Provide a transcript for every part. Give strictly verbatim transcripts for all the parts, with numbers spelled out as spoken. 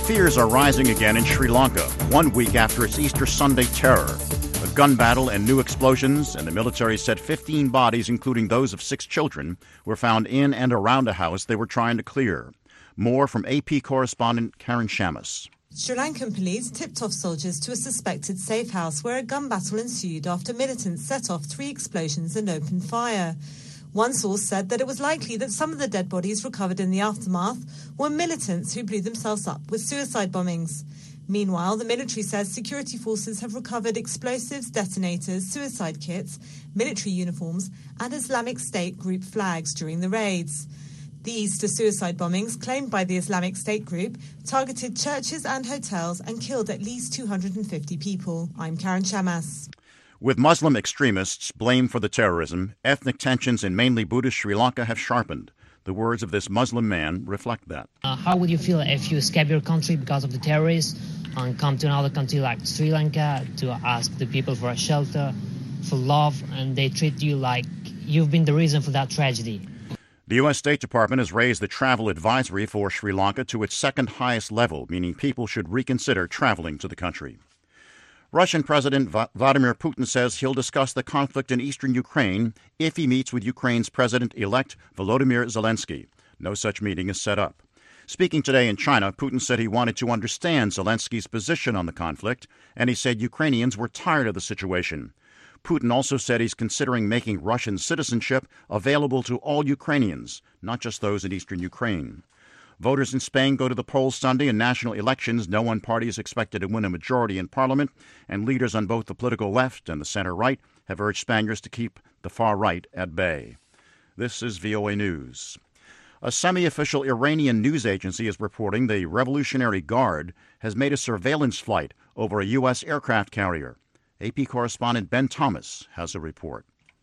Fears are rising again in Sri Lanka, one week after its Easter Sunday terror. A gun battle and new explosions, and the military said fifteen bodies, including those of six children, were found in and around a house they were trying to clear. More from A P correspondent Karen Shamas. Sri Lankan police tipped off soldiers to a suspected safe house where a gun battle ensued after militants set off three explosions and opened fire. One source said that it was likely that some of the dead bodies recovered in the aftermath were militants who blew themselves up with suicide bombings. Meanwhile, the military says security forces have recovered explosives, detonators, suicide kits, military uniforms and Islamic State group flags during the raids. The Easter suicide bombings, claimed by the Islamic State group, targeted churches and hotels and killed at least two hundred fifty people. I'm Karen Shamas. With Muslim extremists blamed for the terrorism, ethnic tensions in mainly Buddhist Sri Lanka have sharpened. The words of this Muslim man reflect that. Uh, how would you feel if you escape your country because of the terrorists and come to another country like Sri Lanka to ask the people for a shelter, for love, and they treat you like you've been the reason for that tragedy? The U S State Department has raised the travel advisory for Sri Lanka to its second highest level, meaning people should reconsider traveling to the country. Russian President Vladimir Putin says he'll discuss the conflict in eastern Ukraine if he meets with Ukraine's President-elect Volodymyr Zelensky. No such meeting is set up. Speaking today in China, Putin said he wanted to understand Zelensky's position on the conflict, and he said Ukrainians were tired of the situation. Putin also said he's considering making Russian citizenship available to all Ukrainians, not just those in eastern Ukraine. Voters in Spain go to the polls Sunday in national elections. No one party is expected to win a majority in parliament, and leaders on both the political left and the center-right have urged Spaniards to keep the far right at bay. This is V O A News. A semi-official Iranian news agency is reporting the Revolutionary Guard has made a surveillance flight over a U S aircraft carrier. A P correspondent Ben Thomas has a report.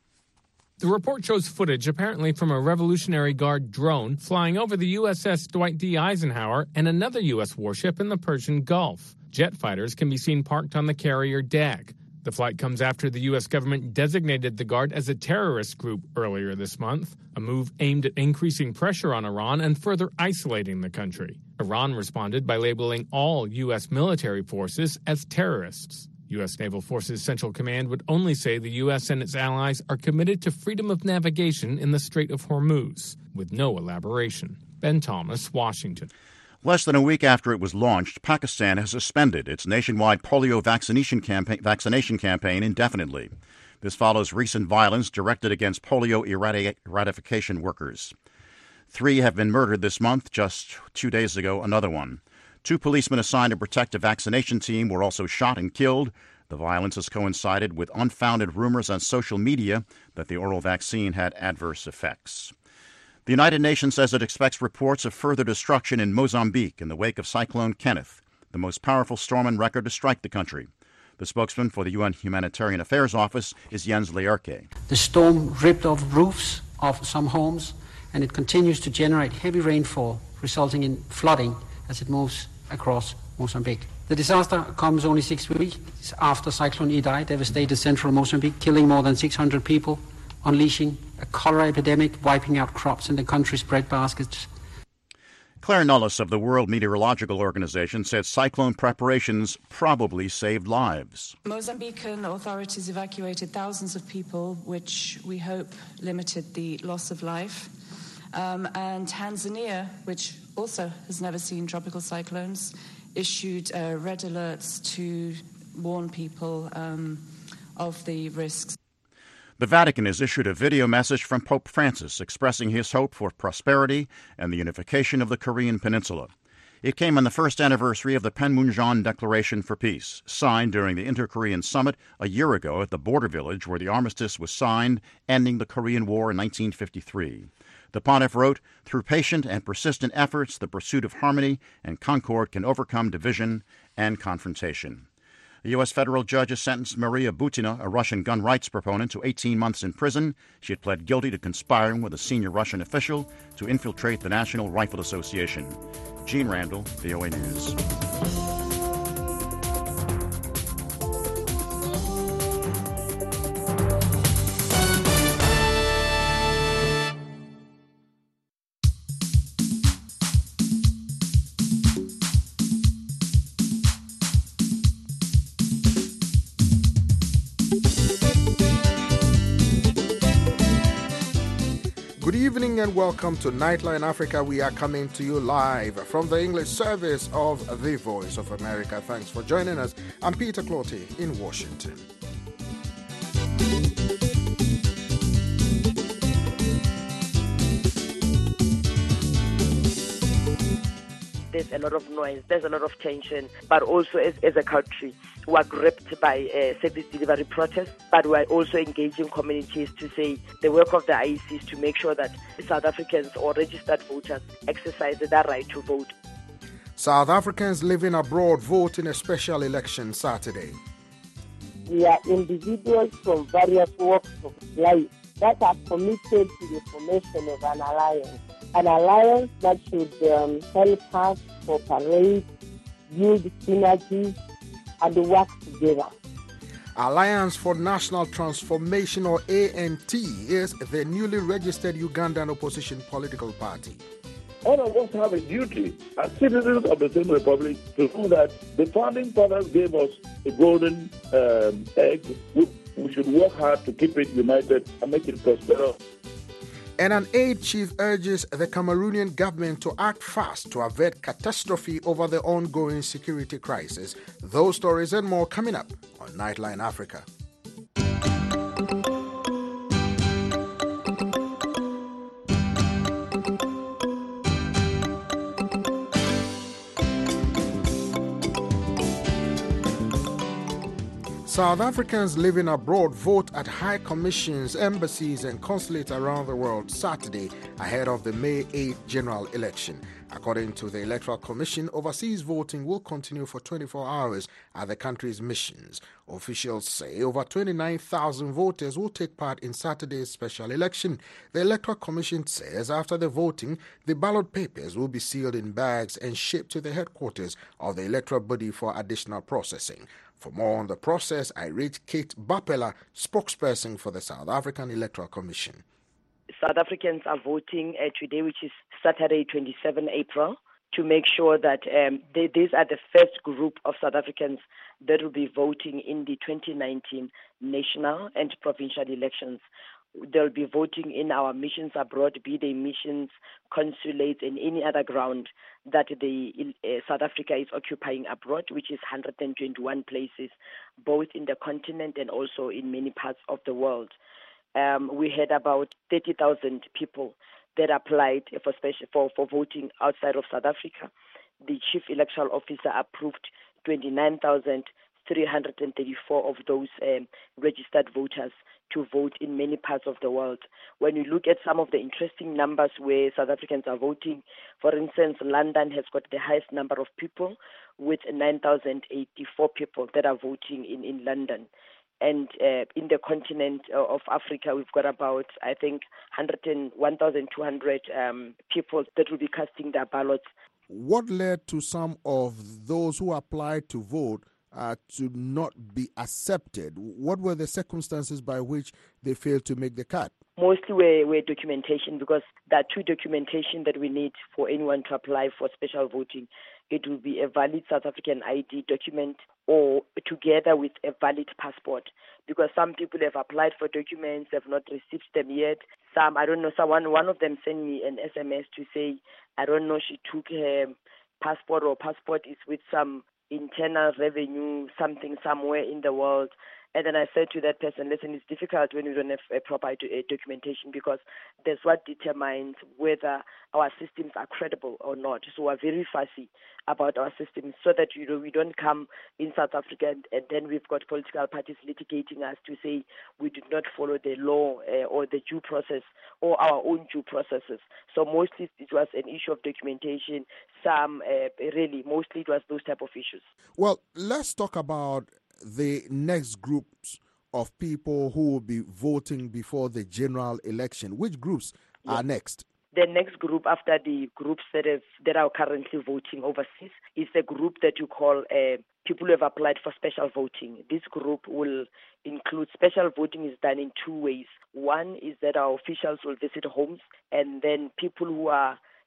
The report shows footage apparently from a Revolutionary Guard drone flying over the U S S Dwight D. Eisenhower and another U S warship in the Persian Gulf. Jet fighters can be seen parked on the carrier deck. The flight comes after the U S government designated the Guard as a terrorist group earlier this month, a move aimed at increasing pressure on Iran and further isolating the country. Iran responded by labeling all U S military forces as terrorists. U S Naval Forces Central Command would only say the U S and its allies are committed to freedom of navigation in the Strait of Hormuz, with no elaboration. Ben Thomas, Washington. Less than a week after it was launched, Pakistan has suspended its nationwide polio vaccination campaign, vaccination campaign indefinitely. This follows recent violence directed against polio eradi- eradication workers. Three have been murdered this month. Just two days ago, another one. Two policemen assigned to protect a vaccination team were also shot and killed. The violence has coincided with unfounded rumors on social media that the oral vaccine had adverse effects. The United Nations says it expects reports of further destruction in Mozambique in the wake of Cyclone Kenneth, the most powerful storm on record to strike the country. The spokesman for the U N Humanitarian Affairs Office is Jens Leerke. The storm ripped off roofs of some homes, and it continues to generate heavy rainfall, resulting in flooding as it moves across Mozambique. The disaster comes only six weeks after Cyclone Idai devastated central Mozambique, killing more than six hundred people, unleashing a cholera epidemic, wiping out crops in the country's bread baskets. Claire Nullis of the World Meteorological Organization said cyclone preparations probably saved lives. Mozambican authorities evacuated thousands of people, which we hope limited the loss of life. Um, and Tanzania, which also has never seen tropical cyclones, issued uh, red alerts to warn people um, of the risks. The Vatican has issued a video message from Pope Francis expressing his hope for prosperity and the unification of the Korean Peninsula. It came on the first anniversary of the Panmunjom Declaration for Peace, signed during the Inter-Korean Summit a year ago at the border village where the armistice was signed, ending the Korean War in nineteen fifty-three. The pontiff wrote, "Through patient and persistent efforts, the pursuit of harmony and concord can overcome division and confrontation." A U S federal judge has sentenced Maria Butina, a Russian gun rights proponent, to eighteen months in prison. She had pled guilty to conspiring with a senior Russian official to infiltrate the National Rifle Association. Gene Randall, V O A News. evening and welcome to Nightline Africa. We are coming to you live from the English service of the Voice of America. Thanks for joining us. I'm Peter Clotty in Washington. There's a lot of noise, there's a lot of tension, but also as, as a country, we are gripped by uh, service delivery protests, but we are also engaging communities to say the work of the I E C is to make sure that South Africans or registered voters exercise their right to vote. South Africans living abroad vote in a special election Saturday. We are individuals from various walks of life that are committed to the formation of an alliance. An alliance that should um, help us cooperate, build synergies, and work together. Alliance for National Transformation, or A N T, is the newly registered Ugandan opposition political party. All of us have a duty as citizens of the same republic to know that the founding fathers gave us a golden um, egg. We, we should work hard to keep it united and make it prosperous. And an aid chief urges the Cameroonian government to act fast to avert catastrophe over the ongoing security crisis. Those stories and more coming up on Nightline Africa. South Africans living abroad vote at high commissions, embassies and consulates around the world Saturday ahead of the May eighth general election. According to the Electoral Commission, overseas voting will continue for twenty-four hours at the country's missions. Officials say over twenty-nine thousand voters will take part in Saturday's special election. The Electoral Commission says after the voting, the ballot papers will be sealed in bags and shipped to the headquarters of the electoral body for additional processing. For more on the process, I read Kate Bapela, spokesperson for the South African Electoral Commission. South Africans are voting uh, today, which is Saturday, the twenty-seventh of April, to make sure that um, they, these are the first group of South Africans that will be voting in the twenty nineteen national and provincial elections. They'll be voting in our missions abroad, be they missions, consulates, and any other ground that the uh, South Africa is occupying abroad, which is one hundred twenty-one places, both in the continent and also in many parts of the world. Um, we had about thirty thousand people that applied for, special, for, for voting outside of South Africa. The Chief Electoral Officer approved twenty-nine thousand three hundred thirty-four of those um, registered voters to vote in many parts of the world. When you look at some of the interesting numbers where South Africans are voting, for instance, London has got the highest number of people with nine thousand eighty-four people that are voting in, in London. And uh, in the continent of Africa, we've got about, I think, one thousand two hundred um, people that will be casting their ballots. What led to some of those who applied to vote uh, to not be accepted? What were the circumstances by which they failed to make the cut? Mostly were, were documentation, because there are two documentation that we need for anyone to apply for special voting. It will be a valid South African I D document or together with a valid passport, because some people have applied for documents, have not received them yet. Some, I don't know, someone, one of them sent me an S M S to say, I don't know, she took her passport or passport is with some internal revenue, something somewhere in the world. And then I said to that person, listen, it's difficult when you don't have a proper uh, documentation, because that's what determines whether our systems are credible or not. So we're very fussy about our systems so that, you know, we don't come in South Africa and, and then we've got political parties litigating us to say we did not follow the law uh, or the due process or our own due processes. So mostly it was an issue of documentation. Some, uh, really, mostly it was those type of issues. Well, let's talk about the next groups of people who will be voting before the general election. Which groups yeah. are next? The next group after the groups that have that are currently voting overseas is the group that you call uh, people who have applied for special voting. This group will include special voting is done in two ways. One is that our officials will visit homes, and then people who are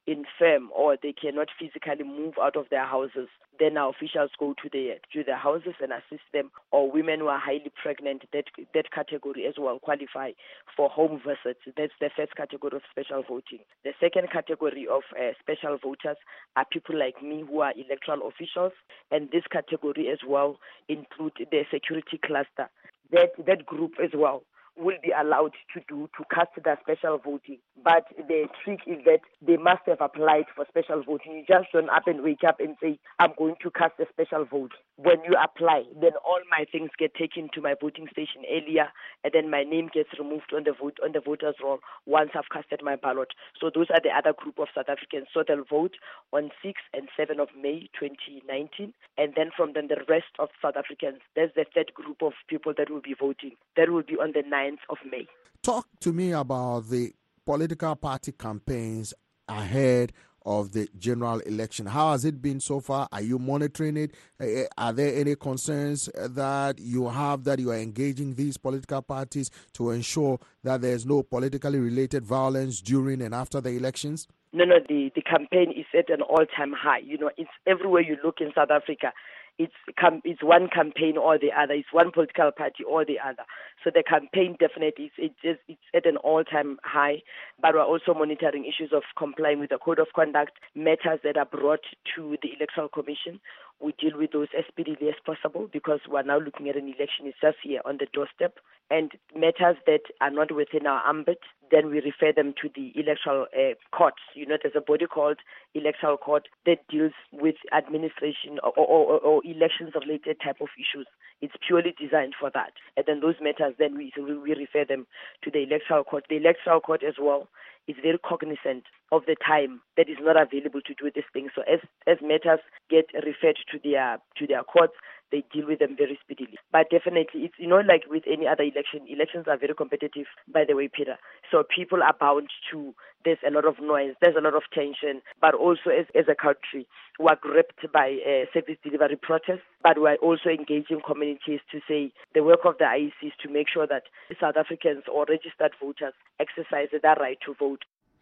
infirm or they cannot physically move out of their houses, then our officials go to their to their houses and assist them. Or women who are highly pregnant, that that category as well qualify for home visits. That's the first category of special voting. The second category of uh, special voters are people like me who are electoral officials, and this category as well include the security cluster. That that group as well will be allowed to do to cast their special voting. But the trick is that they must have applied for special voting. You just don't up and wake up and say, I'm going to cast a special vote. When you apply, then all my things get taken to my voting station earlier, and then my name gets removed on the vote on the voters roll once I've casted my ballot. So those are the other group of South Africans. So they'll vote on sixth and seventh of May twenty nineteen, and then from then the rest of South Africans, there's the third group of people that will be voting. That will be on the ninth of May. Talk to me about the political party campaigns ahead of the general election. How has it been so far? Are you monitoring it? Are there any concerns that you have that you are engaging these political parties to ensure that there's no politically related violence during and after the elections? No, no, the, the campaign is at an all-time high. You know, it's everywhere you look in South Africa. It's it's one campaign or the other. It's one political party or the other. So the campaign definitely is it just, it's at an all-time high. But we're also monitoring issues of complying with the code of conduct, matters that are brought to the Electoral Commission. We deal with those as speedily as possible because we're now looking at an election. It's just here on the doorstep. And matters that are not within our ambit, then we refer them to the electoral uh, courts. You know, there's a body called Electoral Court that deals with administration or, or, or elections-related type of issues. It's purely designed for that. And then those matters, then we, so we refer them to the Electoral Court. The Electoral Court as well is very cognizant of the time that is not available to do this thing. So as as matters get referred to their to their courts, they deal with them very speedily. But definitely, it's, you know, like with any other election, elections are very competitive, by the way, Peter. So people are bound to, there's a lot of noise, there's a lot of tension, but also as, as a country, we are gripped by uh, service delivery protests, but we are also engaging communities to say the work of the I E C is to make sure that South Africans or registered voters exercise their right to vote.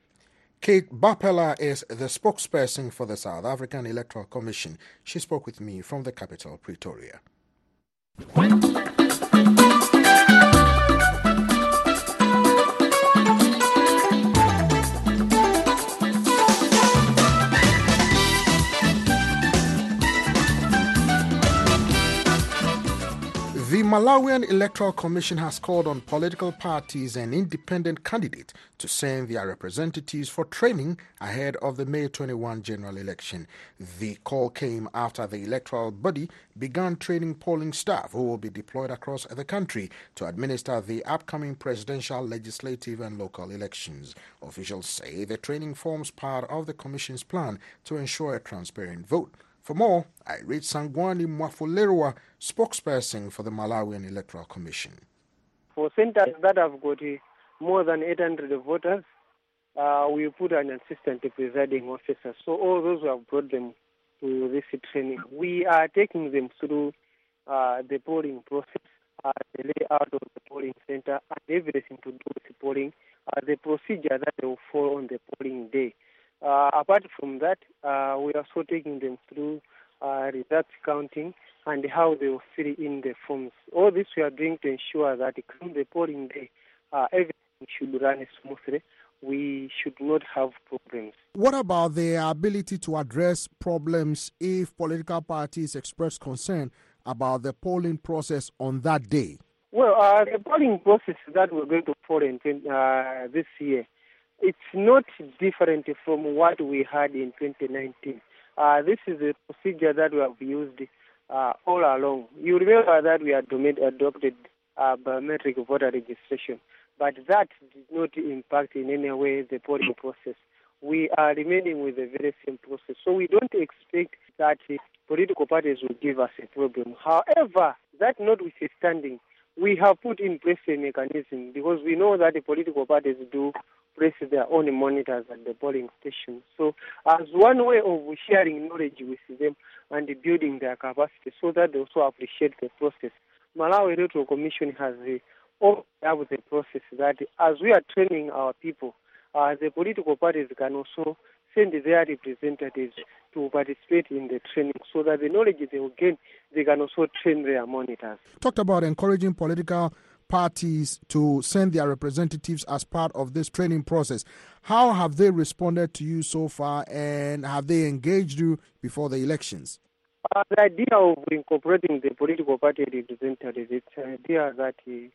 Kate Bapela is the spokesperson for the South African Electoral Commission. She spoke with me from the capital, Pretoria. The Malawian Electoral Commission has called on political parties and independent candidates to send their representatives for training ahead of the May twenty-first general election. The call came after the electoral body began training polling staff who will be deployed across the country to administer the upcoming presidential, legislative and local elections. Officials say the training forms part of the Commission's plan to ensure a transparent vote. For more, I read Sangwani Mwafulerwa, spokesperson for the Malawian Electoral Commission. For centers that have got more than eight hundred voters, uh, we put an assistant presiding officer. So all those who have brought them to this training, we are taking them through uh, the polling process, uh, the layout of the polling center, and everything to do with the polling, uh, the procedure that they will follow on the polling day. Uh, apart from that, uh, we are also taking them through uh, results counting and how they will fill in the forms. All this we are doing to ensure that come the polling day, uh, everything should run smoothly. We should not have problems. What about the ability to address problems if political parties express concern about the polling process on that day? Well, uh, the polling process that we're going to follow in, uh, this year, it's not different from what we had in twenty nineteen. Uh, this is a procedure that we have used uh, all along. You remember that we had adopted uh, biometric voter registration, but that did not impact in any way the polling process. We are remaining with the very same process. So we don't expect that uh, political parties will give us a problem. However, that notwithstanding, we have put in place a mechanism because we know that the political parties do place their own monitors at the polling station. So as one way of sharing knowledge with them and building their capacity so that they also appreciate the process, Malawi Electoral Commission has all have the process that as we are training our people, uh, the political parties can also send their representatives to participate in the training so that the knowledge they will gain, they can also train their monitors. Talked about encouraging political parties to send their representatives as part of this training process. How have they responded to you so far, and have they engaged you before the elections? Uh, the idea of incorporating the political party representatives, it's an idea that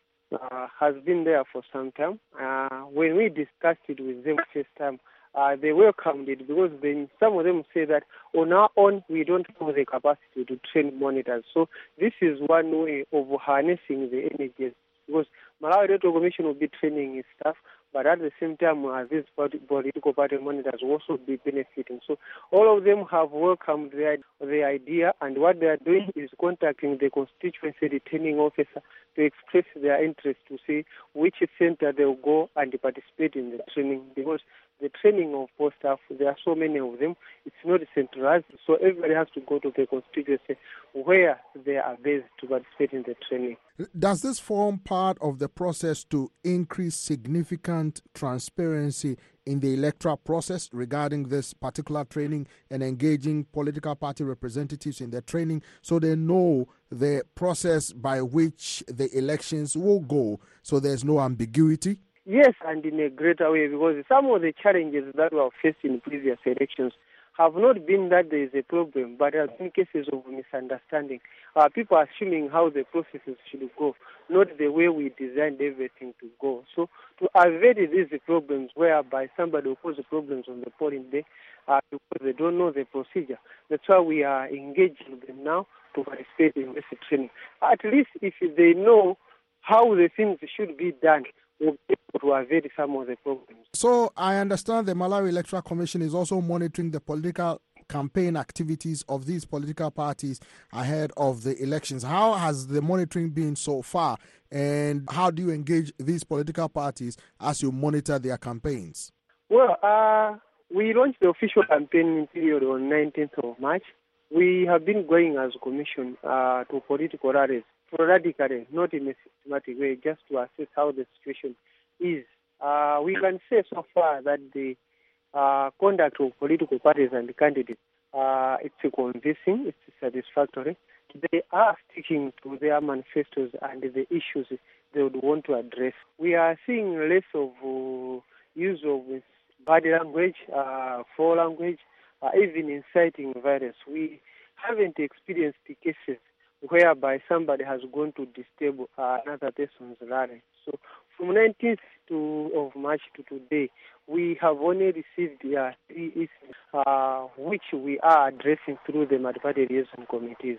uh, has been there for some time. Uh, when we discussed it with them first time, uh, they welcomed it because then some of them say that on our own we don't have the capacity to train monitors. So this is one way of harnessing the energies, because Malawi Electoral Commission will be training its staff, but at the same time, uh, these political party monitors will also be benefiting. So all of them have welcomed the, the idea, and what they are doing is contacting the constituency returning officer to express their interest to see which center they will go and participate in the training, because the training of post staff, there are so many of them, it's not centralized, so everybody has to go to the constituency where they are based to participate in the training. Does this form part of the process to increase significant transparency in the electoral process regarding this particular training and engaging political party representatives in their training so they know the process by which the elections will go, so there's no ambiguity? Yes, and in a greater way, because some of the challenges that were faced in previous elections have not been that there is a problem, but there have been cases of misunderstanding. Uh, people are assuming how the processes should go, not the way we designed everything to go. So to avoid these problems whereby somebody will cause problems on the polling day uh, because they don't know the procedure, that's why we are engaging them now to participate in this training. At least if they know how the things should be done, we'll be able to avoid some of the problems. So I understand the Malawi Electoral Commission is also monitoring the political campaign activities of these political parties ahead of the elections. How has the monitoring been so far, and how do you engage these political parties as you monitor their campaigns? Well, uh, we launched the official campaign period on nineteenth of March. We have been going as a commission uh, to political rallies, sporadically, not in a systematic way, just to assess how the situation is. Uh, we can say so far that the uh, conduct of political parties and candidates, uh, it's convincing, it's satisfactory. They are sticking to their manifestos and the issues they would want to address. We are seeing less of uh, use of bad language, uh, foul language, uh, even inciting violence. We haven't experienced the cases whereby somebody has gone to disturb uh, another person's rally. So from nineteenth to, of March to today, we have only received uh, three issues, uh, which we are addressing through the multi-party liaison committees.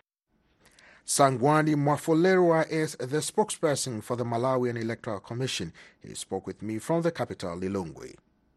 Sangwani Mwafolerwa is the spokesperson for the Malawian Electoral Commission. He spoke with me from the capital, Lilongwe.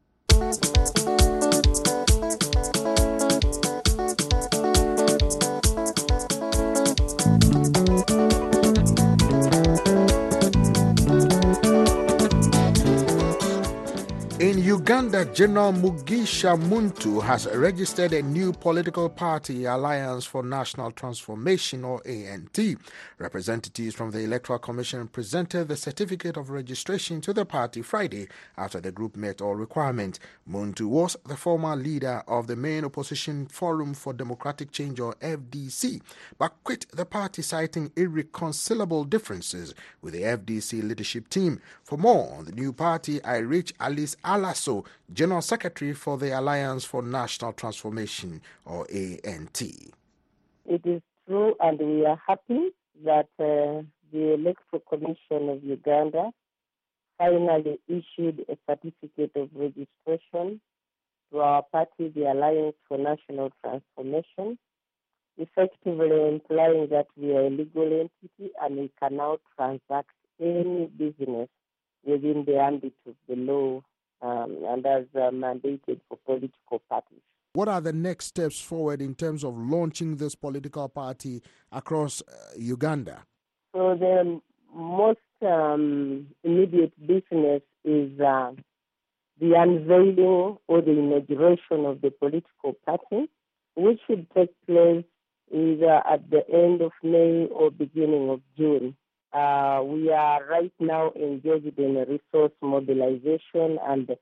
In Uganda, General Mugisha Muntu has registered a new political party, Alliance for National Transformation, or A N T. Representatives from the Electoral Commission presented the certificate of registration to the party Friday after the group met all requirements. Muntu was the former leader of the main opposition Forum for Democratic Change, or F D C, but quit the party citing irreconcilable differences with the F D C leadership team. For more on the new party, I reached Alice Alaso, General Secretary for the Alliance for National Transformation, or A N T. It is true, and we are happy that uh, the Electoral Commission of Uganda finally issued a certificate of registration to our party, the Alliance for National Transformation, effectively implying that we are a legal entity and we can now transact any business within the ambit of the law um, and as uh, mandated for political parties. What are the next steps forward in terms of launching this political party across uh, Uganda? So the most um, immediate business is uh, the unveiling or the inauguration of the political party, which should take place either at the end of May or beginning of June. Uh, we are right now engaged in a resource mobilization and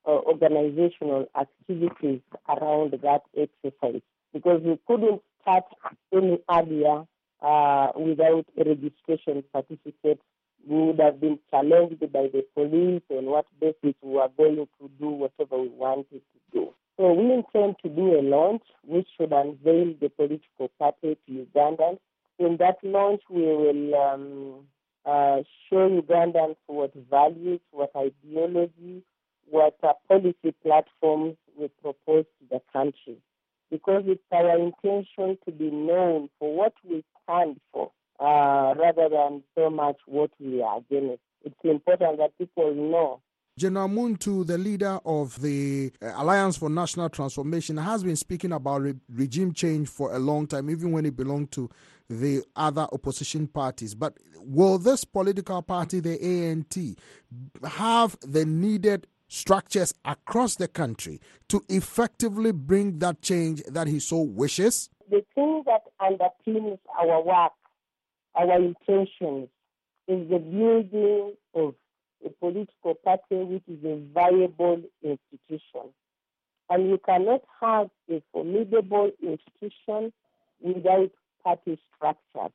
uh, organizational activities around that exercise, because we couldn't start any earlier uh, without a registration certificate. We would have been challenged by the police on what basis we were going to do whatever we wanted to do. So we intend to do a launch which should unveil the political party to Ugandans. In that launch, we will um, uh, show Ugandans what values, what ideology, what uh, policy platforms we propose to the country. Because it's our intention to be known for what we stand for, uh, rather than so much what we are against. It's important that people know. General Muntu, the leader of the Alliance for National Transformation, has been speaking about re- regime change for a long time, even when it belonged to the other opposition parties. But will this political party, the A N T, have the needed structures across the country to effectively bring that change that he so wishes? The thing that underpins our work, our intentions, is the building of a political party which is a viable institution. And you cannot have a formidable institution without party structure.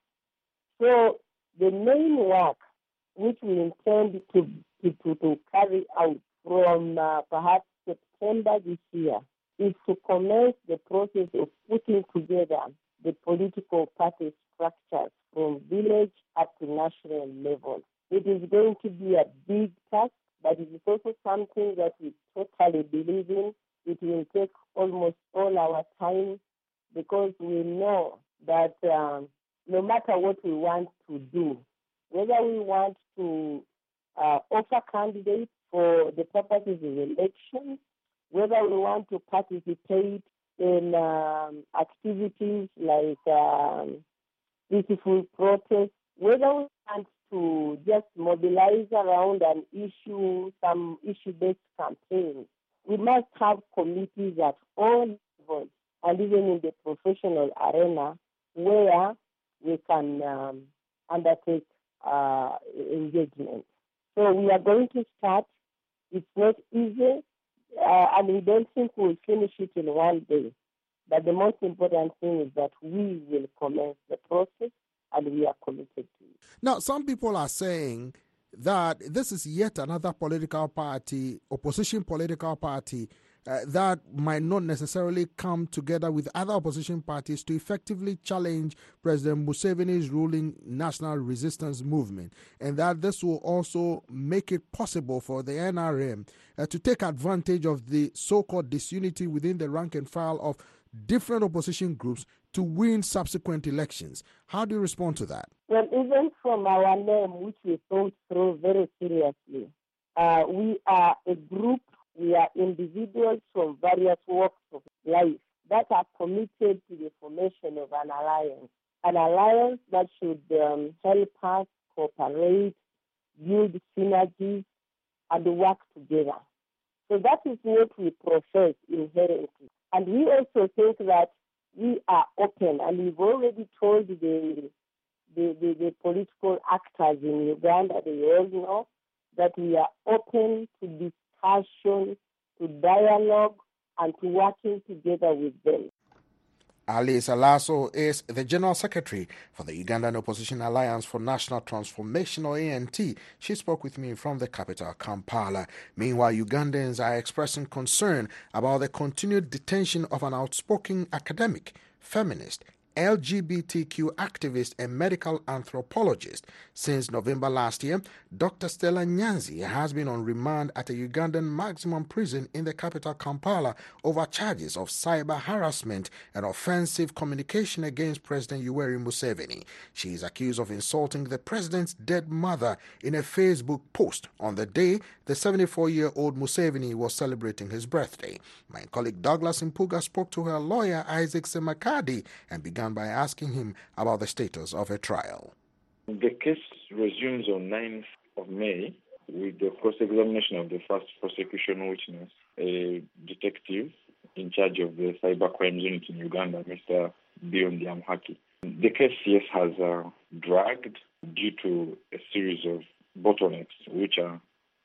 So the main work which we intend to, to, to, to carry out from uh, perhaps September this year is to commence the process of putting together the political party structures from village up to national level. It is going to be a big task, but it is also something that we totally believe in. It will take almost all our time because we know that um, no matter what we want to do, whether we want to uh, offer candidates for the purposes of elections, whether we want to participate in um, activities like um, peaceful protests, whether we want to just mobilize around an issue, some issue-based campaigns, we must have committees at all levels and even in the professional arena where we can um, undertake uh, engagement. So we are going to start. It's not easy, uh, and we don't think we'll finish it in one day. But the most important thing is that we will commence the process, and we are committed to it. Now, some people are saying that this is yet another political party, opposition political party, uh, that might not necessarily come together with other opposition parties to effectively challenge President Museveni's ruling National Resistance Movement, and that this will also make it possible for the N R M uh, to take advantage of the so-called disunity within the rank and file of different opposition groups to win subsequent elections. How do you respond to that? Well, even from our name, which we thought through very seriously, uh, we are a group, we are individuals from various walks of life that are committed to the formation of an alliance, an alliance that should um, help us cooperate, build synergies, and work together. So that is what we profess inherently. And we also think that we are open, and we've already told the, the, the, the political actors in Uganda, they all know, that we are open to discussion, to dialogue, and to working together with them. Alice Alaso is the General Secretary for the Ugandan Opposition Alliance for National Transformation, or A N T. She spoke with me from the capital, Kampala. Meanwhile, Ugandans are expressing concern about the continued detention of an outspoken academic, feminist, L G B T Q activist and medical anthropologist. Since November last year, Doctor Stella Nyanzi has been on remand at a Ugandan maximum prison in the capital, Kampala, over charges of cyber harassment and offensive communication against President Yoweri Museveni. She is accused of insulting the president's dead mother in a Facebook post on the day the seventy-four-year-old Museveni was celebrating his birthday. My colleague Douglas Impuga spoke to her lawyer, Isaac Semakadi, and began by asking him about the status of her trial. The case resumes on ninth of May with the cross-examination of the first prosecution witness, a detective in charge of the cyber crimes unit in Uganda, Mister Biondi Amhaki. The case, yes, has uh, dragged due to a series of bottlenecks which are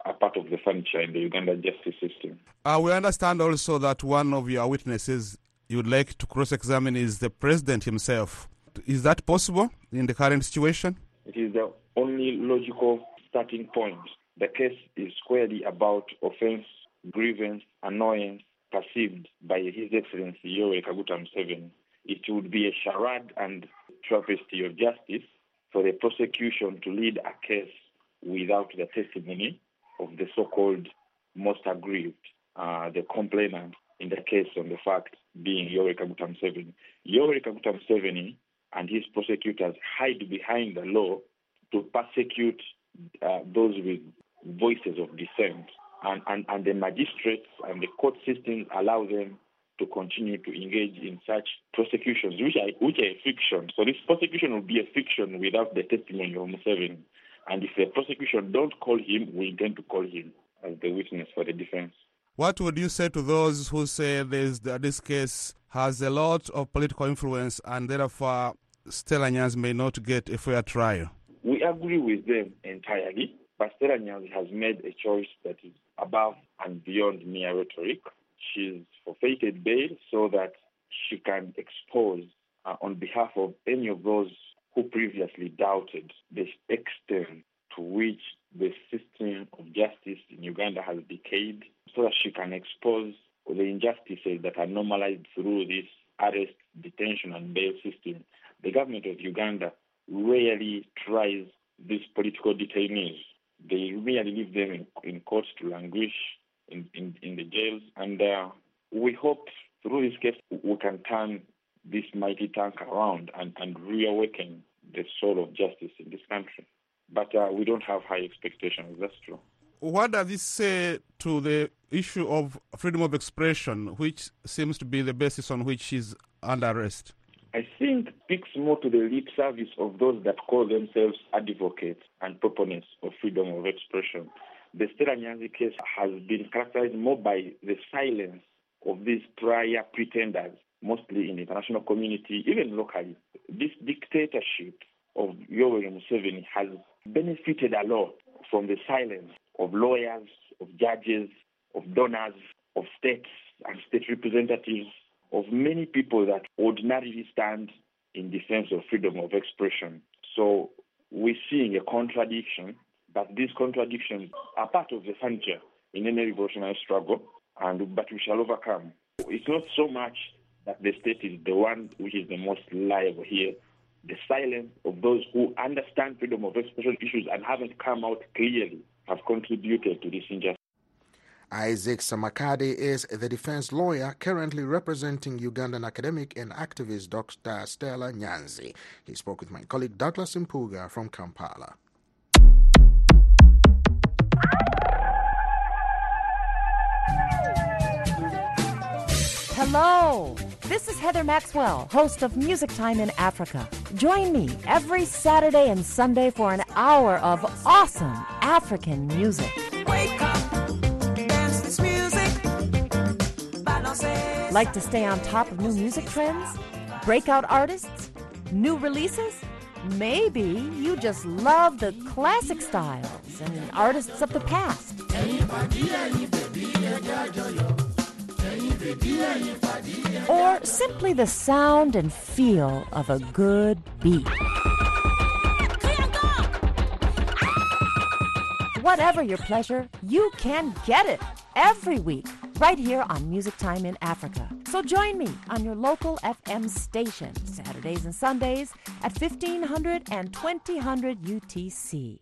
are part of the furniture in the Uganda justice system. Uh, we understand also that one of your witnesses you'd like to cross-examine is the president himself. Is that possible in the current situation? It is the only logical starting point. The case is squarely about offense, grievance, annoyance perceived by His Excellency Yoweri Kaguta Museveni. It would be a charade and travesty of justice for the prosecution to lead a case without the testimony of the so-called most aggrieved, uh, the complainant in the case on the fact being Yoweri Kaguta Museveni. Yoweri Kaguta Museveni and his prosecutors hide behind the law to persecute uh, those with voices of dissent. And, and, and the magistrates and the court systems allow them to continue to engage in such prosecutions, which are, which are a fiction. So this prosecution will be a fiction without the testimony of Museveni. And if the prosecution don't call him, we intend to call him as the witness for the defense. What would you say to those who say this, that this case has a lot of political influence and therefore Stella Nyanzi may not get a fair trial? We agree with them entirely, but Stella Nyanzi has made a choice that is above and beyond mere rhetoric. She's forfeited bail so that she can expose uh, on behalf of any of those who previously doubted the extent to which the system of justice in Uganda has decayed, so that she can expose the injustices that are normalized through this arrest, detention, and bail system. The government of Uganda rarely tries these political detainees. They merely leave them in, in courts to languish in, in, in the jails. And uh, we hope through this case we can turn this mighty tank around and, and reawaken the soul of justice in this country. But uh, we don't have high expectations, that's true. What does this say to the issue of freedom of expression, which seems to be the basis on which she's under arrest? I think it speaks more to the lip service of those that call themselves advocates and proponents of freedom of expression. The Stella Nyanzi case has been characterized more by the silence of these prior pretenders, mostly in the international community, even locally. This dictatorship of Yoweri Museveni has benefited a lot from the silence of lawyers, of judges, of donors, of states and state representatives, of many people that ordinarily stand in defense of freedom of expression. So we're seeing a contradiction, but these contradictions are part of the furniture in any revolutionary struggle, and but we shall overcome. It's not so much that the state is the one which is the most liable here. The silence of those who understand freedom of expression issues and haven't come out clearly have contributed to this injustice. Isaac Samakade is the defense lawyer currently representing Ugandan academic and activist Doctor Stella Nyanzi. He spoke with my colleague Douglas Mpuga from Kampala. Hello, this is Heather Maxwell, host of Music Time in Africa. Join me every Saturday and Sunday for an hour of awesome African music. Wake up, dance this music. Like to stay on top of new music trends? Breakout artists? New releases? Maybe you just love the classic styles and artists of the past. Or simply the sound and feel of a good beat. Whatever your pleasure, you can get it every week right here on Music Time in Africa. So join me on your local F M station Saturdays and Sundays at fifteen hundred and twenty hundred U T C.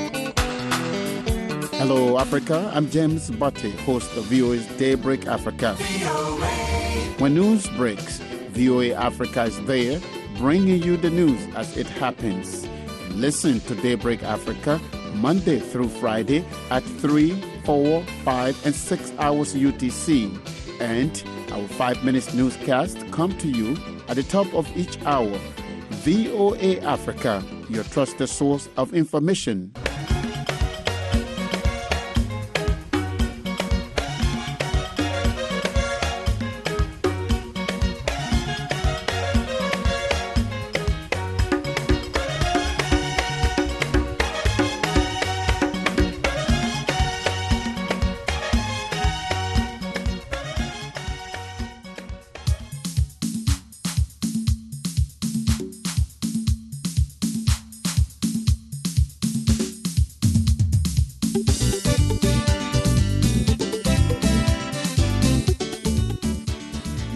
Hello, Africa. I'm James Butte, host of V O A's Daybreak Africa. When news breaks, V O A Africa is there, bringing you the news as it happens. Listen to Daybreak Africa Monday through Friday at three, four, five, and six hours U T C. And our five minutes newscast come to you at the top of each hour. V O A Africa, your trusted source of information.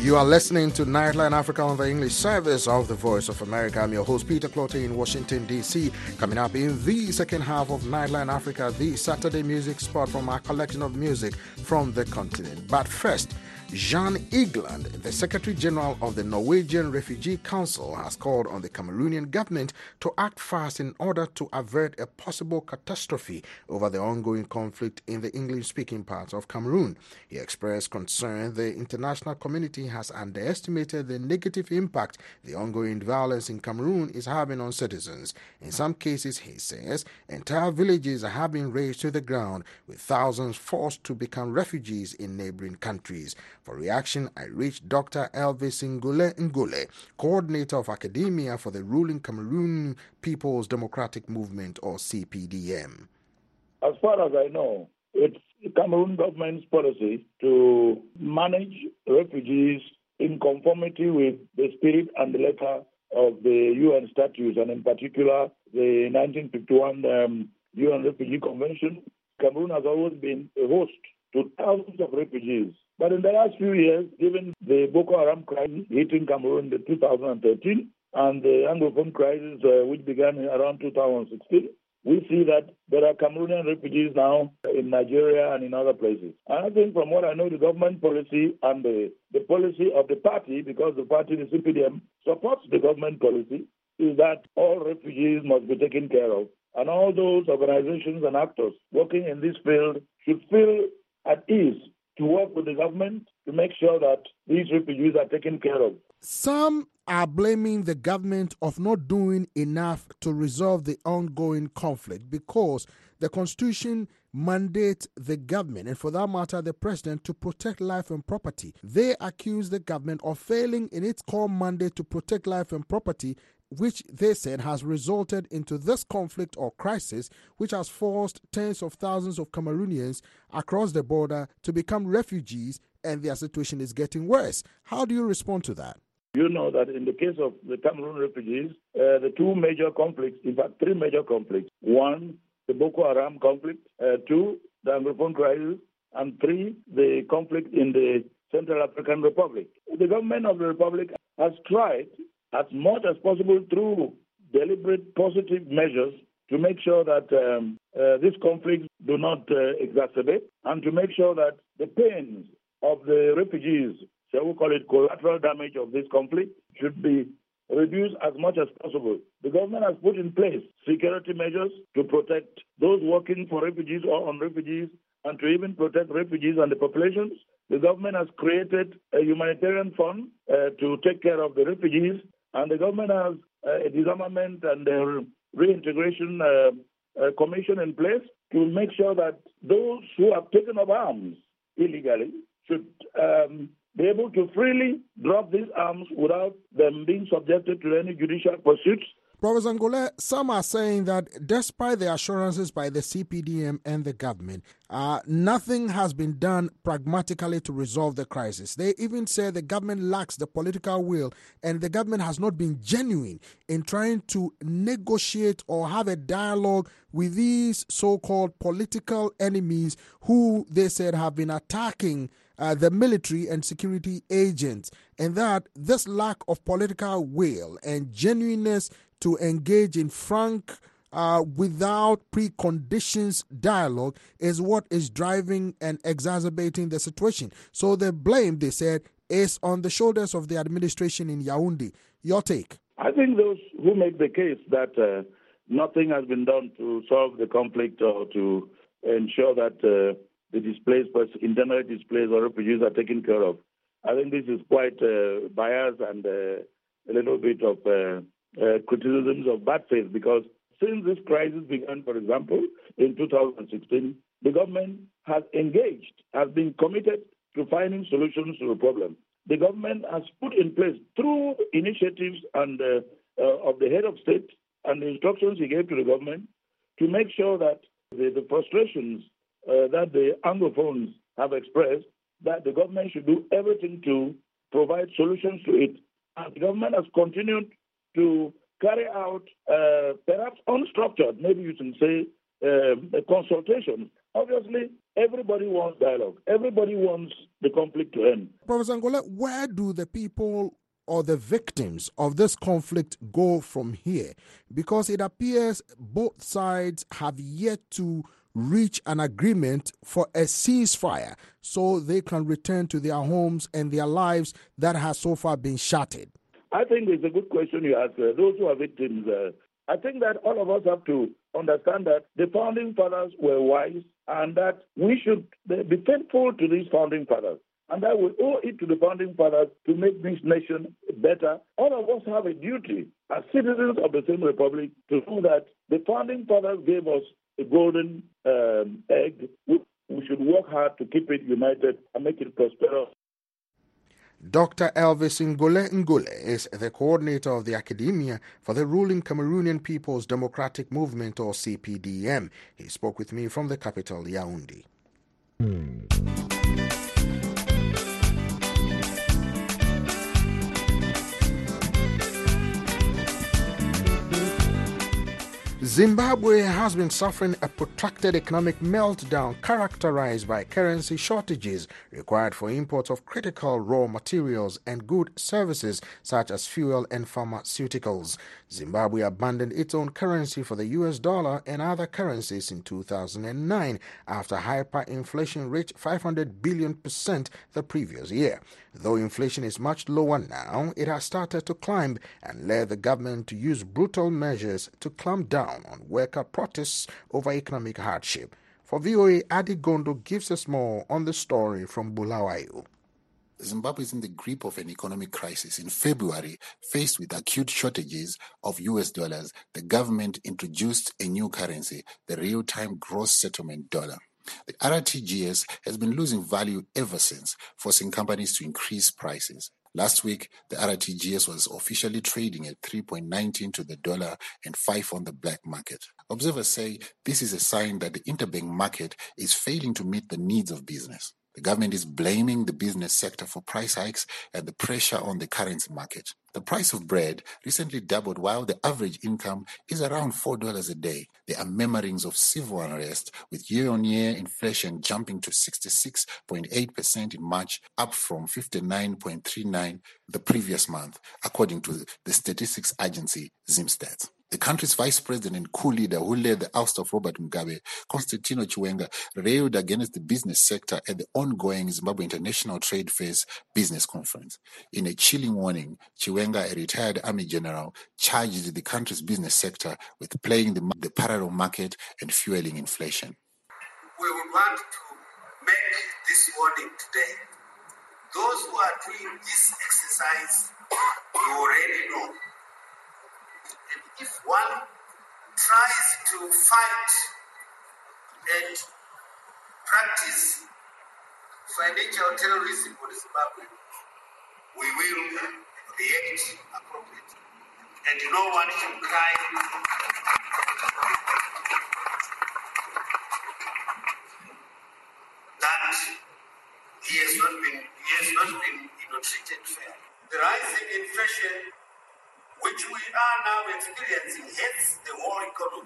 You are listening to Nightline Africa on the English service of the Voice of America. I'm your host, Peter Clottey in Washington, D C. Coming up in the second half of Nightline Africa, the Saturday music spot from our collection of music from the continent. But first, Jan Egeland, the Secretary General of the Norwegian Refugee Council, has called on the Cameroonian government to act fast in order to avert a possible catastrophe over the ongoing conflict in the English-speaking parts of Cameroon. He expressed concern the international community has underestimated the negative impact the ongoing violence in Cameroon is having on citizens. In some cases, he says, entire villages have been razed to the ground, with thousands forced to become refugees in neighboring countries. For reaction, I reached Doctor Elvis Ngule Ngule, coordinator of academia for the ruling Cameroon People's Democratic Movement, or C P D M. As far as I know, it's the Cameroon government's policy to manage refugees in conformity with the spirit and the letter of the U N statutes, and in particular the nineteen fifty-one um, U N Refugee Convention. Cameroon has always been a host to thousands of refugees. But in the last few years, given the Boko Haram crisis hitting Cameroon in two thousand thirteen and the Anglophone crisis, uh, which began around two thousand sixteen, we see that there are Cameroonian refugees now in Nigeria and in other places. And I think from what I know, the government policy and the, the policy of the party, because the party, the C P D M, supports the government policy, is that all refugees must be taken care of. And all those organizations and actors working in this field should feel at ease to work with the government to make sure that these refugees are taken care of. Some are blaming the government of not doing enough to resolve the ongoing conflict because the Constitution mandates the government, and for that matter the president, to protect life and property. They accuse the government of failing in its core mandate to protect life and property, which they said has resulted into this conflict or crisis, which has forced tens of thousands of Cameroonians across the border to become refugees, and their situation is getting worse. How do you respond to that? You know that in the case of the Cameroon refugees, uh, the two major conflicts, in fact, three major conflicts. One, the Boko Haram conflict. Uh, two, the Anglophone crisis. And three, the conflict in the Central African Republic. The government of the Republic has tried as much as possible through deliberate positive measures to make sure that um, uh, these conflicts do not uh, exacerbate, and to make sure that the pains of the refugees, shall we call it collateral damage of this conflict, should be reduced as much as possible. The government has put in place security measures to protect those working for refugees or on refugees, and to even protect refugees and the populations. The government has created a humanitarian fund uh, to take care of the refugees, and the government has uh, a disarmament and a reintegration uh, uh, commission in place to make sure that those who have taken up arms illegally should um, be able to freely drop these arms without them being subjected to any judicial pursuits. Professor Ngule, some are saying that despite the assurances by the C P D M and the government, uh, nothing has been done pragmatically to resolve the crisis. They even say the government lacks the political will, and the government has not been genuine in trying to negotiate or have a dialogue with these so-called political enemies who they said have been attacking Uh, the military and security agents, and that this lack of political will and genuineness to engage in frank, uh, without preconditions dialogue is what is driving and exacerbating the situation. So the blame, they said, is on the shoulders of the administration in Yaoundé. Your take? I think those who make the case that uh, nothing has been done to solve the conflict or to ensure that uh, the displaced, internally displaced or refugees are taken care of, I think this is quite uh, biased and uh, a little bit of uh, uh, criticisms of bad faith, because since this crisis began, for example, in two thousand sixteen, the government has engaged, has been committed to finding solutions to the problem. The government has put in place, through initiatives and uh, uh, of the head of state and the instructions he gave to the government, to make sure that the, the frustrations Uh, that the Anglophones have expressed, that the government should do everything to provide solutions to it. And the government has continued to carry out uh, perhaps unstructured, maybe you can say, uh, consultations. Obviously, Everybody wants dialogue. Everybody wants the conflict to end. Professor Ngole, where do the people or the victims of this conflict go from here? Because it appears both sides have yet to reach an agreement for a ceasefire so they can return to their homes and their lives that has so far been shattered. I think it's a good question you ask. Uh, those who are victims, uh, I think that all of us have to understand that the founding fathers were wise and that we should be thankful to these founding fathers. And that we owe it to the founding fathers to make this nation better. All of us have a duty as citizens of the same republic to know that the founding fathers gave us a golden um, egg. We, we should work hard to keep it united and make it prosperous. Doctor Elvis Ngole Ngule is the coordinator of the academia for the ruling Cameroonian People's Democratic Movement, or C P D M. He spoke with me from the capital, Yaoundé. Zimbabwe has been suffering a protracted economic meltdown characterized by currency shortages required for imports of critical raw materials and good services such as fuel and pharmaceuticals. Zimbabwe abandoned its own currency for the U S dollar and other currencies in two thousand nine after hyperinflation reached five hundred billion percent the previous year. Though inflation is much lower now, it has started to climb and led the government to use brutal measures to clamp down on worker protests over economic hardship. For V O A, Adi Gondo gives us more on the story from Bulawayo. Zimbabwe is in the grip of an economic crisis. In February, faced with acute shortages of U S dollars, the government introduced a new currency, the real-time gross settlement dollar. The R T G S has been losing value ever since, forcing companies to increase prices. Last week, the R T G S was officially trading at three point one nine to the dollar and five on the black market. Observers say this is a sign that the interbank market is failing to meet the needs of business. The government is blaming the business sector for price hikes and the pressure on the currency market. The price of bread recently doubled while the average income is around four dollars a day. There are murmurings of civil unrest, with year-on-year inflation jumping to sixty-six point eight percent in March, up from fifty-nine point three nine the previous month, according to the statistics agency Zimstat. The country's vice president and coup leader who led the oust of Robert Mugabe, Constantino Chiwenga, railed against the business sector at the ongoing Zimbabwe International Trade Fairs business conference. In a chilling warning, Chiwenga, a retired army general, charged the country's business sector with playing the, the parallel market and fueling inflation. We would want to make this warning today. Those who are doing this exercise, you already know. And if one tries to fight and practice financial terrorism for Zimbabwe, we will react appropriately. And no one should cry that he has not been, he has not been you know, treated fair. The rising inflation which we are now experiencing hits the whole economy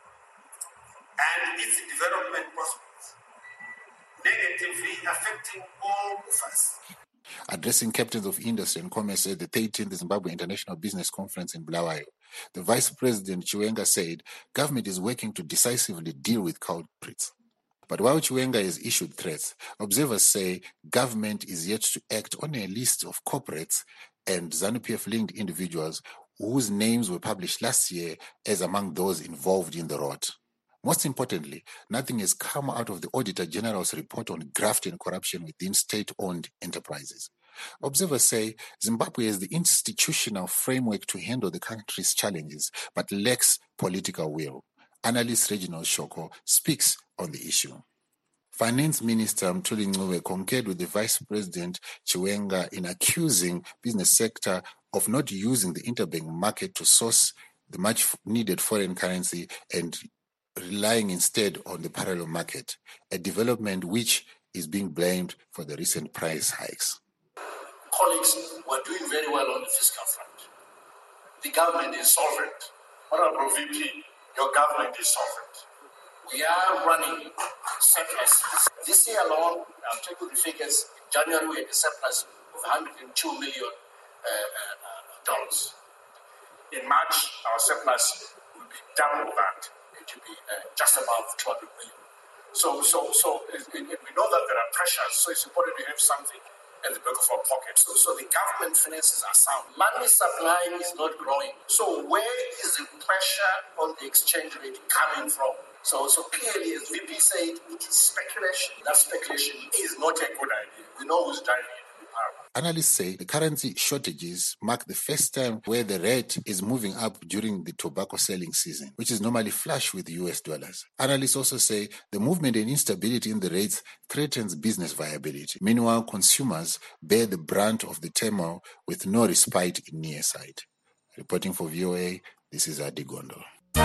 and its development prospects, negatively affecting all of us. Addressing captains of industry and commerce at the thirteenth Zimbabwe International Business Conference in Bulawayo, the Vice President Chiwenga said government is working to decisively deal with culprits. But while Chiwenga has issued threats, observers say government is yet to act on a list of corporates and ZANU-P F-linked individuals whose names were published last year as among those involved in the rot. Most importantly, nothing has come out of the Auditor General's report on graft and corruption within state-owned enterprises. Observers say Zimbabwe has the institutional framework to handle the country's challenges, but lacks political will. Analyst Reginald Shoko speaks on the issue. Finance Minister Mthuli Ncube concurred with the Vice President Chiwenga in accusing business sector of not using the interbank market to source the much-needed foreign currency and relying instead on the parallel market, a development which is being blamed for the recent price hikes. Colleagues were doing very well on the fiscal front. The government is solvent. Honorable V P, your government is solvent. We are running surpluses. This year alone, I'll check with the figures. In January, we had a surplus of one hundred two million dollars. In March, our surplus will be double that. It will be uh, just above two hundred million. So, so, so it, it, we know that there are pressures, so it's important to have something at the back of our pocket. So, so the government finances are sound. Money supply is not growing. So where is the pressure on the exchange rate coming from? So, so clearly, as V P said, it is speculation. That speculation is not a good idea. We know who's driving it. Analysts say the currency shortages mark the first time where the rate is moving up during the tobacco selling season, which is normally flush with U S dollars. Analysts also say the movement and instability in the rates threatens business viability. Meanwhile, consumers bear the brunt of the turmoil with no respite in near sight. Reporting for V O A, this is Adi Gondo.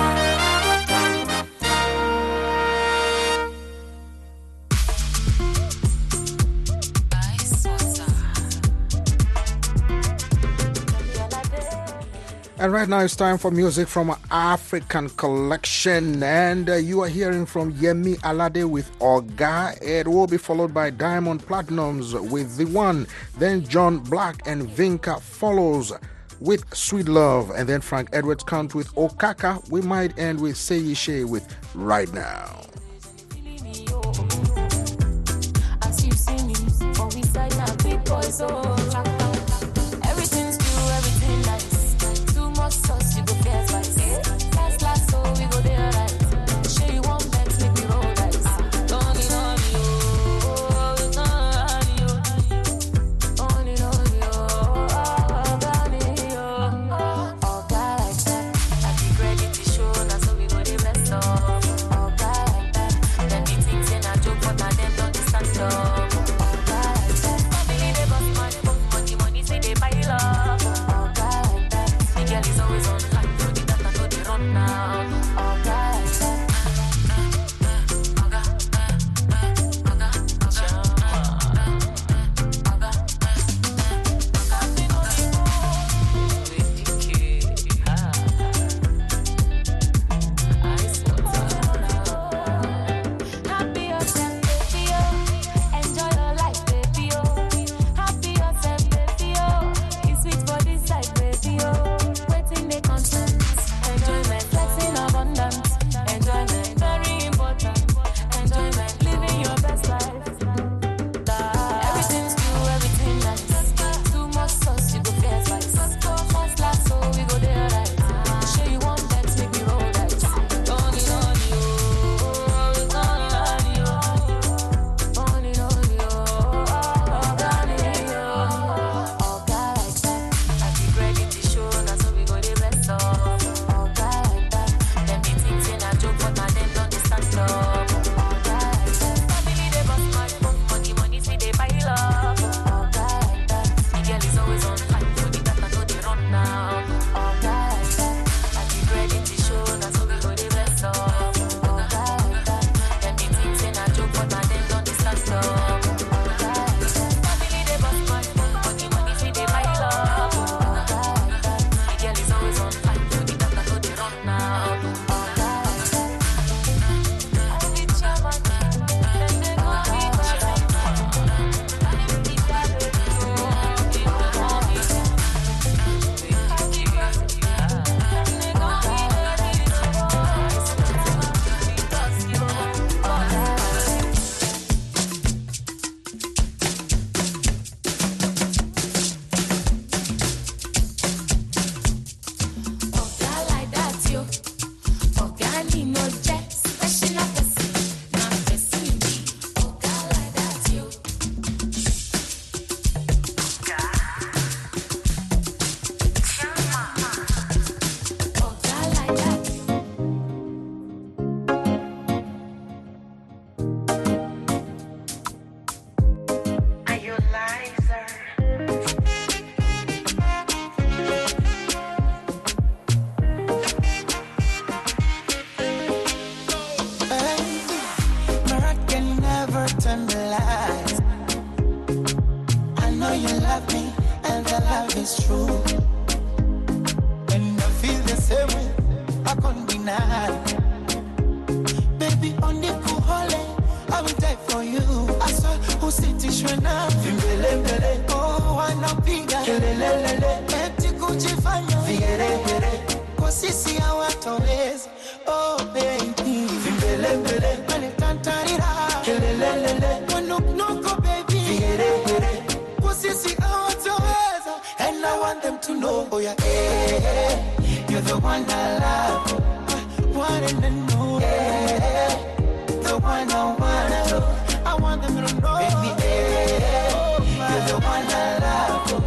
And right now it's time for music from our African collection. And uh, you are hearing from Yemi Alade with Oga. It will be followed by Diamond Platnumz with The One. Then John Black and Vinka follows with Sweet Love. And then Frank Edwards comes with Okaka. We might end with Seyishe with Right Now. As you see me, for we side now, big boys, oh. Everything's new, everything nice. Sauce, you go get spice. Last class, so we go there right. Show you one bet, make me roll dice. Don't need on you, it's not on you. Don't need on you, oh, got me, oh. Oh, God like that. Happy credit to show, now so we go the rest of. Oh, God like that. Then the things in a joke, but now them don't stand up. Oh, God like that. Family, they bust money, bust money, money, say they pile up. Oh, God like that. Girl is always on time, so the data know they run now. Oh, guys. Baby, on the kuhole, I will die for you. I saw who sit ishwena. Vimbele mbele, oh wanapiga kelelelele. Eti kujifanya vigeregere, kwa sisi hawatoweza. Oh baby, vimbele mbele, wale tantarira kelelelele. Wanuknuko baby, vigeregere, kwa sisi hawatoweza. And I want them to know, oh yeah, hey, hey, you're the one I love, one and only, hey, hey, the one I wanna know. I want them to know, baby, hey, hey, you're the one I love,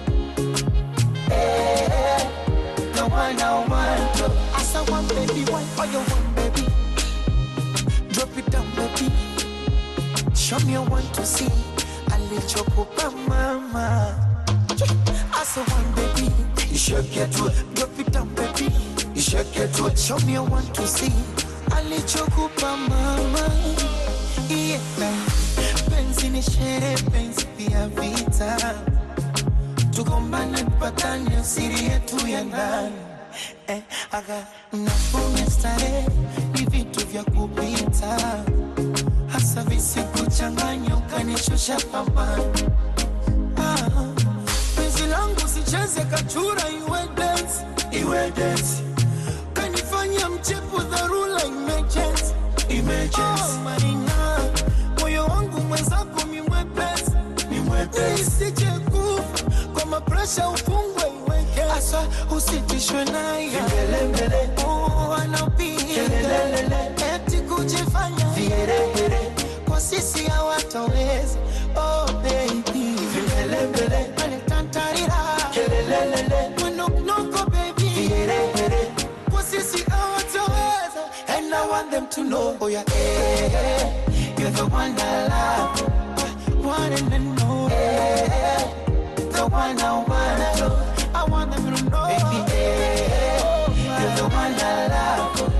hey, hey, the one I want to. I saw one baby, one for your one baby. Drop it down, baby. Show me one to see. I let you go, mama. I saw one baby, you should get to it. Drop it down, baby, you should get to it. Show me a one to see. I let you go, mama. Yeah, penzi ni shere, penzi pia vita. Tugombane patani, usiri yetu ya ndani. Eh, aga, nafume stare, ni vitu vya kupita. Hasa visi kuchanganya, ukanishusha pambani. Ah, langu sicheze kachura iwe dance, iwe dance. Kanifanya mchepu dharura emergency, emergency. Oh marina, moyo wangu mwenzako mimwepesi, mimwepesi. Isije kufa, kwa mapresha ufungwe iweke. Asa usitishwe naye, mbele mbele. Oh anapiga, kelelelele. Eti kujifanya, vigeregere, kwa sisi hawatoweza. Oh baby, mbele mbele. Kelelelele, wanuknuko baby, vigeregere, kwa sisi hawatoweza. And I want them to know, oh yeah, hey, hey, you're the one I love, one and only, hey, hey, the one I wanna know. I want them to know, baby, hey, hey, you're the one I love,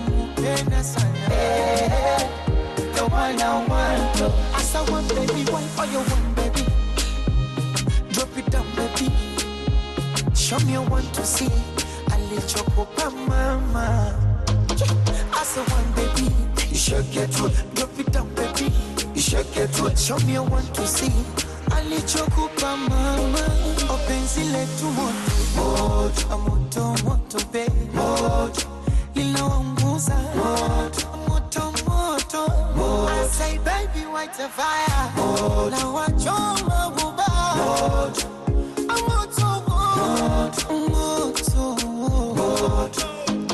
hey, hey, the one I want to. I saw one baby, one for your one baby. Drop it down, baby. Show me one to see. I let you go, mama. I saw one baby, you should get to it. Drop it down, baby, you should get to it. Show me one to see. I let you go, mama. Open zile tu moto, moto, moto, baby, moto. Lilo unguza, moto, moto, moto. I say, baby, white a fire. Moto, na wachoma buba. Moto, moto, moto, moto, moto.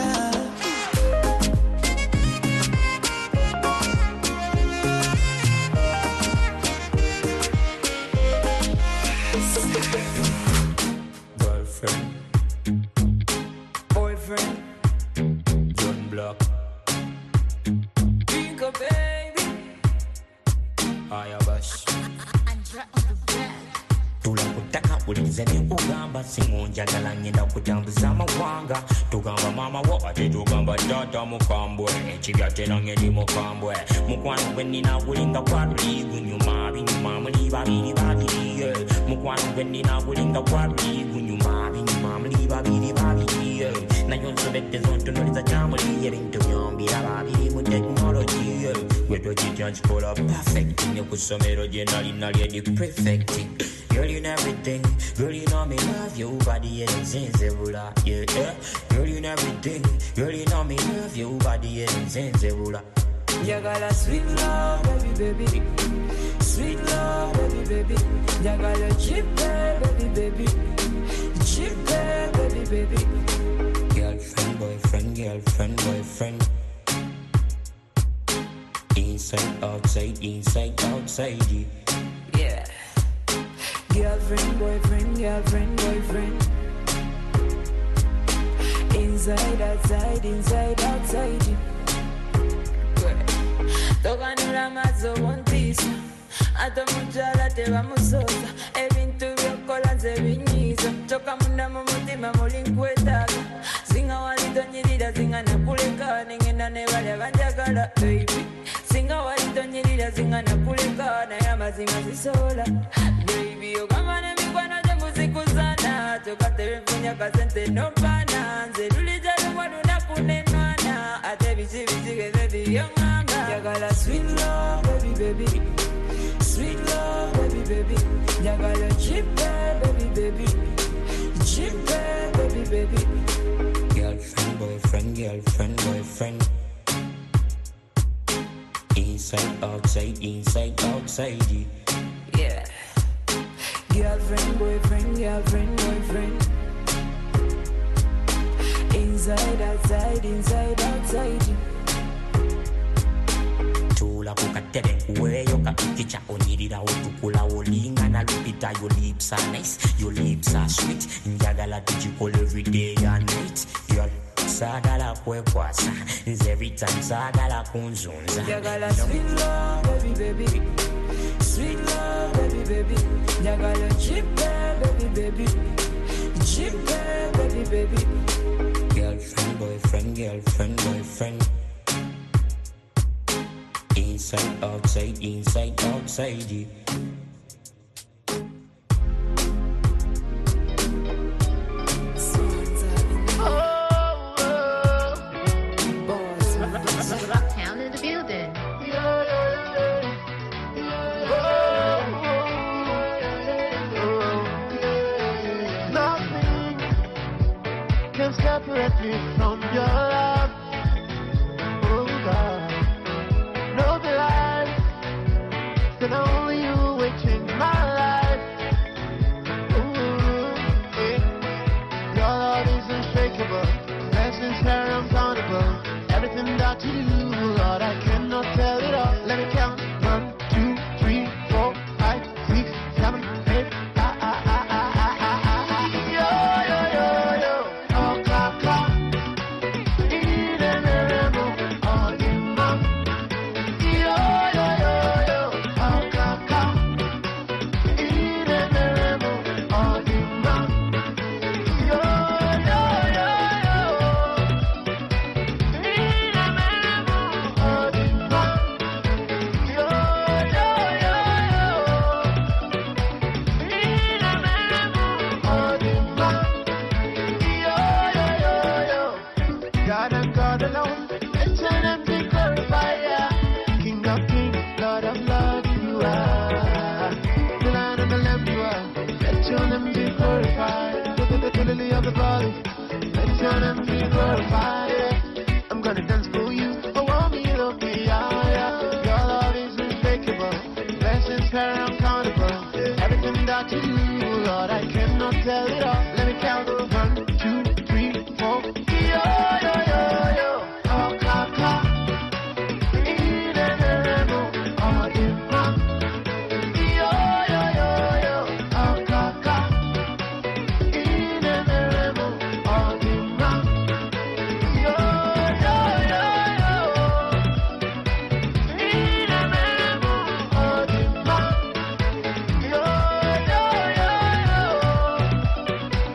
Girlfriend, boyfriend, John Block, Bingo baby, Ayabash. Tulakutaka ulizeni kugamba simunjagala ngenda kutambuza amawanga tugamba mama wo ate tugamba tata mukambwe ekibya tena ngedi mukambwe mukwano gwe nina gulinga kwali gunyuma binyuma muli babiri babiri mukwano gwe nina gulinga kwali gunyuma binyuma muli babiri babiri nayo nsobedde zontunuliza kyamuli ebintu byombira babiri mu technology gwe tokijja kikola perfect ne ku ssomero gye nali nali edi perfect. Girl, you know everything. Girl, you know me love you. Body and sensibula. Yeah, yeah. Girl, you know everything. Girl, you know me love you. Body and sensibula. You got a sweet love, baby, baby. Sweet love, baby, baby. You got a cheap baby, baby. Cheap baby, baby. Girlfriend, boyfriend, girlfriend, boyfriend. Inside, outside, inside, outside. Yeah. Girlfriend, boyfriend, girlfriend, boyfriend. Inside, outside, inside, outside. Toganula mazo wontisa. Ato mujala te bamusosa. Ebintu byokola nze binyiza. Toka munda mu mutima mulinkwetaaga. Singa walito nyirira singa nakuleka. Nengenda ne bali abanjagala baby. Singa walito nyirira singa nakuleka. Naye amazima zisola baby. Ogamba ne mikwano gye muzikuzana. Toka tebifunya kasente nopana. Nze lulija lumwa lunaku nenwana. Ate biki biki geze byongamba. Jagala sweet love, baby, baby. Sweet love, baby, baby. Jagala chipe, baby, baby. Chipe, baby, baby. Girlfriend, boyfriend, girlfriend, boyfriend. Inside, outside, inside, outside. Yeah. Girlfriend, boyfriend, girlfriend, boyfriend. Inside, outside, inside, outside. Tula kukatere kuweyo kapikicha onirira otukula olingana lupita. Your lips are nice, your lips are sweet. Njagala tujikol every day and night. Your sagala kwekwasa, every time sagala kunzunza. Jagala sweet love, baby, baby. Sweet love, baby, baby. Jagala chipe, baby, baby. Chipe, baby, baby. Girlfriend, boyfriend, girlfriend, boyfriend. Inside, outside, inside, outside. Rocktown in the building. Nothing can separate me from your love. Oh God, no the life that only you will change my life. Ooh, yeah. Your love is unshakable, blessings are uncountable. Everything that you do, Lord, I cannot tell it all. Let me count. One, two, three, four, five, six, seven, eight. Ah, ah, ah, ah, ah, ah, ah, ah. Yo, yo, yo, yo. Oh, ka, ka. Ide me remo, oh, ima. Yo, yo, yo, yo. Oh, ka, ka. Ide me remo, oh, ima. Yo, yo, yo, yo. God and God alone, it's an empty glorifier. King of kings, Lord of lords, you are. The Lion and the Lamb, you are. Let your name be glorified. The lily of the valley, let your name be glorified. I'm gonna dance for you. Oh, want me, look me, yeah, yeah. Your love is unshakable. Blessings are uncountable. Everything that you do, Lord, I cannot tell it all. Let me count. One, two, three, four. Yo, yo, yo, yo. Oh, ka, ka. Ide me remo, oh, ima. Yo, yo, yo, yo. Oh, ka, ka. Ide me remo, oh, ima. Yo, yo, yo, yo. Ide me remo, oh, ima. Yo, yo, yo, yo.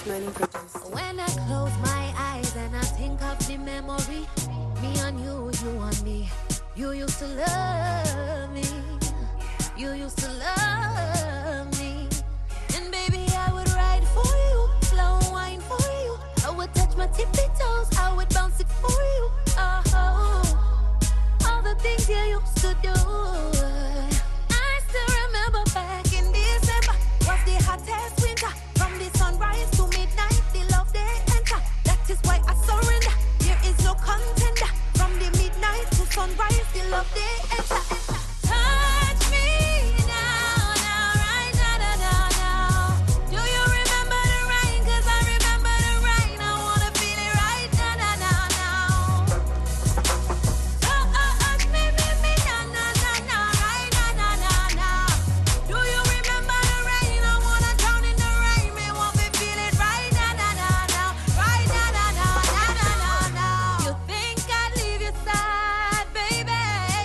learning projects. When I close my eyes and I think of the memory, me and you, you and me. You used to love me. You used to love me. And baby, I would ride for you, slow wine for you. I would touch my tippy toes, I would bounce it for you. Oh, all the things you used to do. I still remember back in December was the hottest winter. From the sunrise to midnight, the love they enter. That is why I surrender. There is no contender. From the midnight to sunrise, the love they enter. Touch me now, now, right now, now, now, now. Do you remember the rain? 'Cause I remember the rain. I wanna feel it right now, now, now, now. Oh, oh, oh, me, me, me, now, now, now, now, right now, now, now, now. Do you remember the rain? I wanna drown in the rain. Me want to feel it right now, now, now, now, right now, now, now, now, now, now. You think I'd leave your side, baby?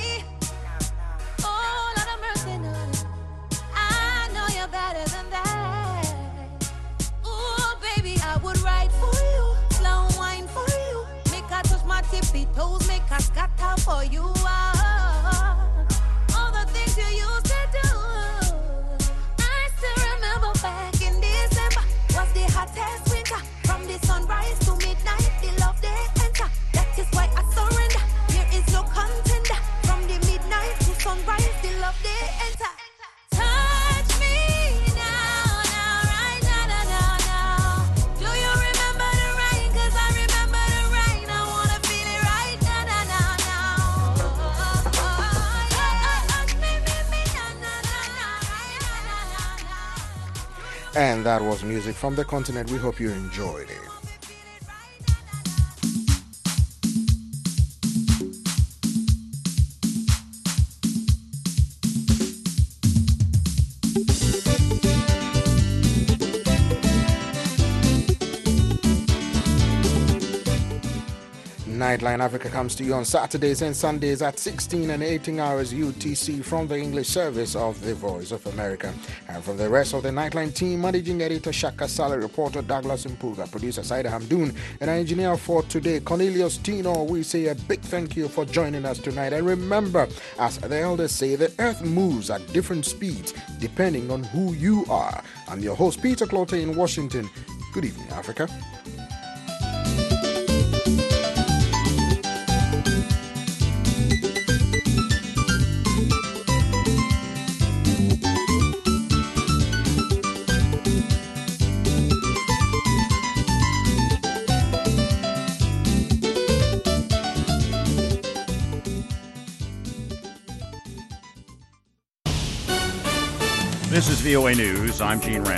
Oh, Lord have mercy, no. I know you're better than that. Ooh, baby, I would ride for you, slow wine for you. Make I touch my tippy toes, make I scatter for you. Ah, all the things you used to do. I still remember back in December was the hottest winter. From the sunrise to midnight, the love they enter. That is why I surrender. There is no contender. From the midnight to sunrise, the love they enter. Touch me now, now, right now, now, now, now. Do you remember the rain? 'Cause I remember the rain. I wanna feel it right now, now, now, now. Oh, oh, oh, yeah. Touch me, me, me, now, now, now, now, right now, now, now, now. And that was music from the continent. We hope you enjoyed it. Nightline Africa comes to you on Saturdays and Sundays at sixteen and eighteen hours U T C from the English service of the Voice of America. And from the rest of the Nightline team, Managing Editor Shaka Saleh, reporter Douglas Mpuga, producer Saida Hamdoon, and our engineer for today, Cornelius Tino, we say a big thank you for joining us tonight. And remember, as the elders say, the earth moves at different speeds depending on who you are. I'm your host, Peter Clote in Washington. Good evening, Africa. This is V O A News. I'm Gene Rand.